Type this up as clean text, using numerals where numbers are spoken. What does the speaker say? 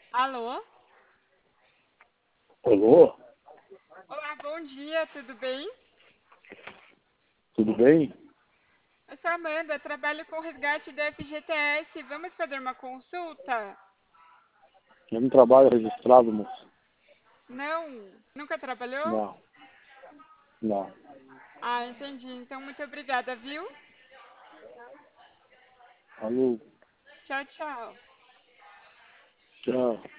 Alô? Alô, Olá, bom dia, tudo bem? tudo bem? Eu sou a Amanda, trabalho com resgate da FGTS. Vamos fazer uma consulta? Eu não trabalho registrado, moço. Não? Nunca trabalhou? Não, não. Ah, entendi. Então, muito obrigada, viu? Alô, Tchau, tchau. tchau.